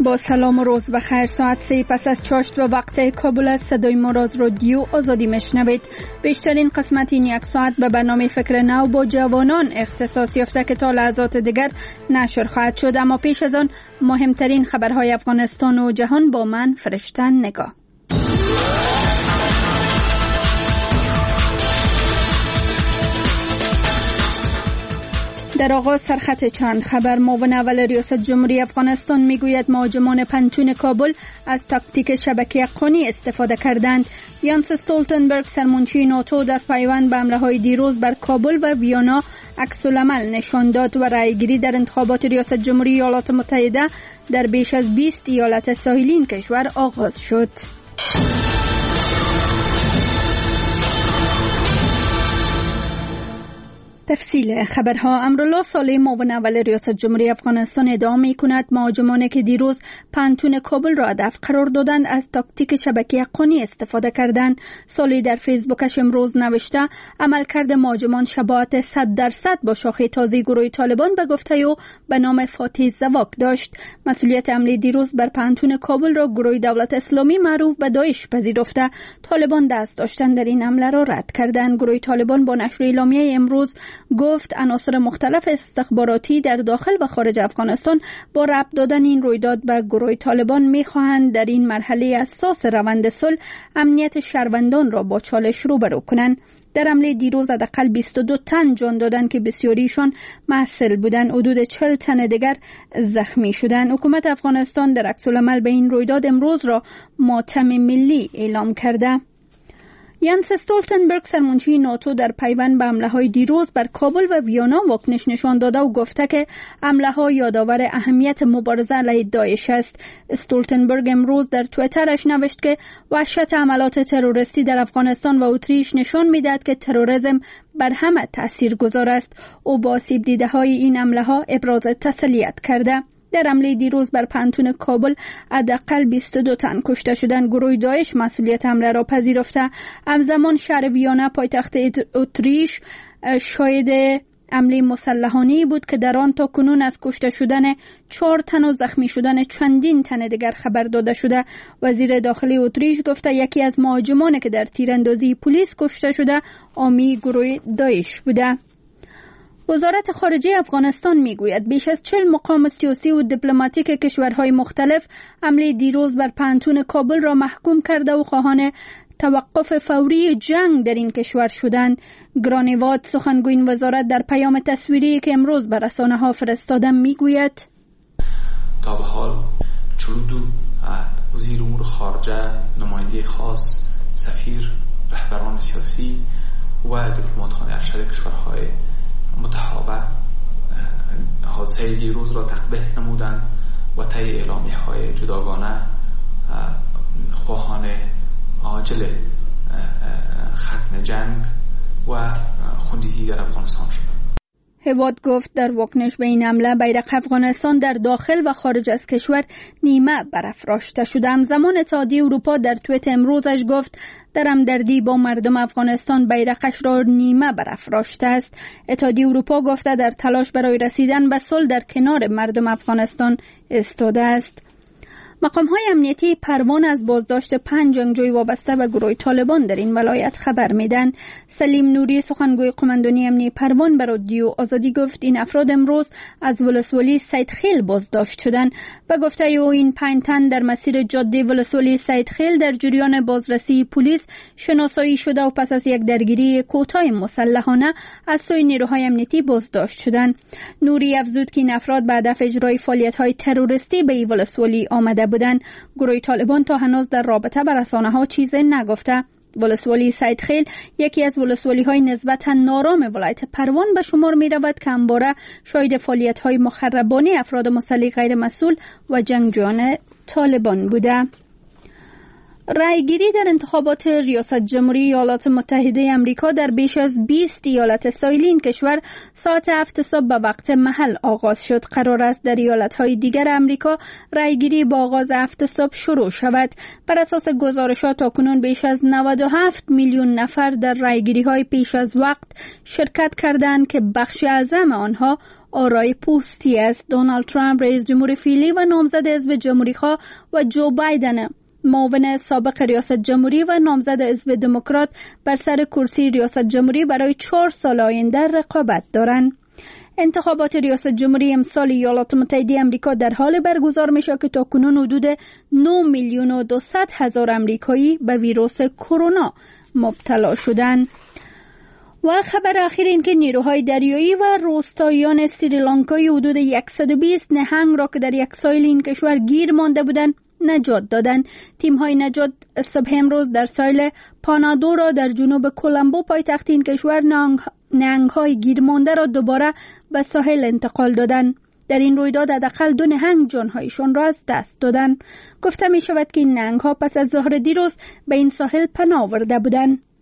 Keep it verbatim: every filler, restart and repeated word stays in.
با سلام و روز بخیر. ساعت سه پس از چاشت و وقت کابل است. صدای ما را از رادیو آزادی میشنوید. بیشترین قسمت این یک ساعت به برنامه فکر نو با جوانان اختصاص یافته که تا لحظات دیگر نشر خواهد شد. اما پیش از آن مهمترین خبرهای افغانستان و جهان با من فرشته نگاه. در آغاز سرخط چند خبر. معاون اول ریاست جمهوری افغانستان میگوید مهاجمان پنتون کابل از تاکتیک شبکه قانی استفاده کردند. یانس استولتنبرگ سرمنشی ناتو در پیوند به حمله‌های دیروز بر کابل و ویانا عکس‌العمل نشان داد و رأیگیری در انتخابات ریاست جمهوری ایالات متحده در بیش از بیست ایالت ساحلی این کشور آغاز شد. تفصیل خبرها. امرالله صالح معاون اول ریاست جمهوری افغانستان ادعا می‌کند مهاجمانی که دیروز پنتون کابل را هدف قرار دادند از تاکتیک شبکه قانی استفاده کردند. صالح در فیسبوکش امروز نوشته عملکرد مهاجمان شباهت صد درصد با شاخه تازه گروه طالبان به گفته او به نام فاتح زواک داشت. مسئولیت حمله دیروز بر پنتون کابل را گروه دولت اسلامی معروف به داعش پذیرفته. طالبان دست داشتن در این حمله را رد کردند. گروه طالبان با نشر اعلامیه امروز گفت عناصر مختلف استخباراتی در داخل و خارج افغانستان با ربط دادن این رویداد به گروه طالبان می‌خواهند در این مرحله حساس روند صلح امنیت شهروندان را با چالش روبرو کنند. در حمله دیروز حداقل بیست و دو تن جان دادند که بسیاریشان محصل بودند. حدود چهل تن دیگر زخمی شدند. حکومت افغانستان در عکس‌العمل به این رویداد امروز را ماتم ملی اعلام کرده. یانس استولتنبرگ سرمنشی ناتو در پیوند به حمله‌های دیروز بر کابل و ویانا واکنش نشان داده و گفته که حمله‌ها یادآور اهمیت مبارزه علیه داعش است. استولتنبرگ امروز در توییترش نوشت که وحشت حملات تروریستی در افغانستان و اتریش نشان می‌دهد که تروریسم بر همه تاثیرگذار است. او با آسیب دیده‌های این حمله‌ها ابراز تسلیت کرده. در حمله دیروز بر پنتون کابل حداقل بیست و دو تن کشته شدند. گروه داعش مسئولیت حمله را پذیرفته. همزمان شهر ویانا پایتخت اتریش شاهد حمله مسلحانه‌ای بود که در آن تا کنون از کشته شدن چهار تن و زخمی شدن چندین تن دیگر خبر داده شده. وزیر داخلی اتریش گفته یکی از مهاجمانی که در تیراندازی پلیس کشته شده حامی گروه داعش بوده. وزارت خارجه افغانستان میگوید بیش از چهل مقام سیاسی و دیپلماتیک کشورهای مختلف حمله دیروز بر پنتون کابل را محکوم کرده و خواهان توقف فوری جنگ در این کشور شدند. گرانیواد سخنگوی این وزارت در پیام تصویری که امروز به رسانه‌ها فرستاده میگوید تا به حال چلودو وزیر امور خارجه، نماینده خاص، سفیر، رهبران سیاسی و دیپلمات‌های ارشد کشورهای متحابه حادثه دیروز را تقبیح نمودند و طی اعلامیه های جداگانه خواهان عاجل ختم جنگ و خونریزی در افغانستان شدند. هواد گفت در واکنش به این حمله بیرق افغانستان در داخل و خارج از کشور نیمه برافراشته شده. همزمان اتحادیه اروپا در توییت امروزش گفت در همدردی با مردم افغانستان بیرقش را نیمه برافراشته است. اتحادیه اروپا گفته در تلاش برای رسیدن به صلح در کنار مردم افغانستان ایستاده است. مقام‌های امنیتی پروان از بازداشت پنج جنگجوی وابسته به گروه طالبان در این ولایت خبر میدن. سلیم نوری سخنگوی قماندانی امنیتی پروان به رادیو آزادی گفت این افراد امروز از ولسوالی سیدخیل بازداشت شدند. به گفته او این پنج تن در مسیر جاده ولسوالی سیدخیل در جریان بازرسی پلیس شناسایی شده و پس از یک درگیری کوتاه مسلحانه از سوی نیروهای امنیتی بازداشت شدند. نوری افزود که این افراد به هدف اجرای فعالیت‌های تروریستی به این ولسوالی آمده بودند. گروه طالبان تا هنوز در رابطه با رسانه‌ها چیزی نگفته. ولسوالی سیدخیل یکی از ولسوالی‌های نسبتاً نارام ولایت پروان به شمار می‌رود که همواره شاهد فعالیت‌های مخربانه افراد مسلح غیر مسئول و جنگجویان طالبان بوده. رأیگیری در انتخابات ریاست جمهوری ایالات متحده آمریکا در بیش از بیست ایالت ساحلی این کشور ساعت هفت صبح به وقت محل آغاز شد. قرار است در ایالت‌های دیگر آمریکا رأیگیری با آغاز هفت صبح شروع شود. بر اساس گزارشات تاکنون بیش از نود و هفت میلیون نفر در رأیگیری‌های پیش از وقت شرکت کردند که بخش اعظم آنها آرای پوستی است. دونالد ترامپ رئیس جمهور فعلی و نامزد حزب جمهوری‌خواه و جو بایدن معاون سابق ریاست جمهوری و نامزد حزب دموکرات بر سر کرسی ریاست جمهوری برای چهار سال آینده رقابت دارند. انتخابات ریاست جمهوری امسال ایالات متحده آمریکا در حال برگزار میشه که تاکنون حدود نه میلیون و دویست هزار آمریکایی به ویروس کرونا مبتلا شدند. و خبر اخیر این که نیروهای دریایی و روستاییان سریلانکای حدود صد و بیست نهنگ را که در یک ساحل این کشور گیر مانده بودند نجات دادند. تیم‌های نجات صبح امروز در ساحل پانادورا در جنوب کولمبو پایتخت این کشور نهنگ‌های گیر مانده را دوباره به ساحل انتقال دادند. در این رویداد حداقل دو نهنگ جان‌هایشان را از دست دادند. گفته می شود که این نهنگ‌ها پس از ظهر دیروز به این ساحل پناه آورده بودند.